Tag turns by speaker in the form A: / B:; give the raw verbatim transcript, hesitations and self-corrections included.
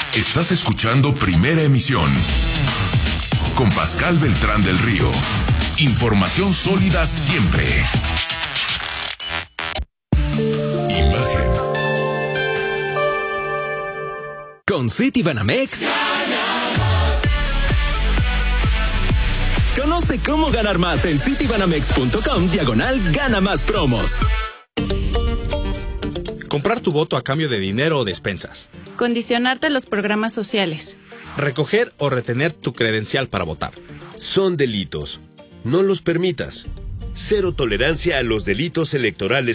A: Estás escuchando Primera Emisión con Pascal Beltrán del Río. Información sólida siempre. Imagen.
B: Con Citibanamex. Conoce cómo ganar más en citibanamex.com diagonal gana más promos.
C: Comprar tu voto a cambio de dinero o despensas.
D: Condicionarte a los programas sociales.
C: Recoger o retener tu credencial para votar.
E: Son delitos. No los permitas. Cero tolerancia a los delitos electorales